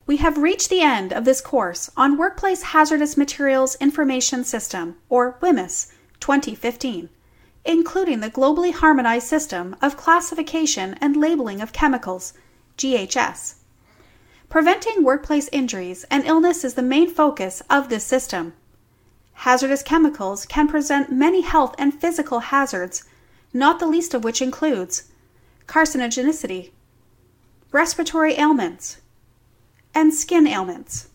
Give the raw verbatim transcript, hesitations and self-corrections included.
We have reached the end of this course on Workplace Hazardous Materials Information System, or W H M I S, twenty fifteen, including the Globally Harmonized System of Classification and Labeling of Chemicals, G H S. Preventing workplace injuries and illness is the main focus of this system. Hazardous chemicals can present many health and physical hazards, not the least of which includes carcinogenicity, respiratory ailments, and skin ailments.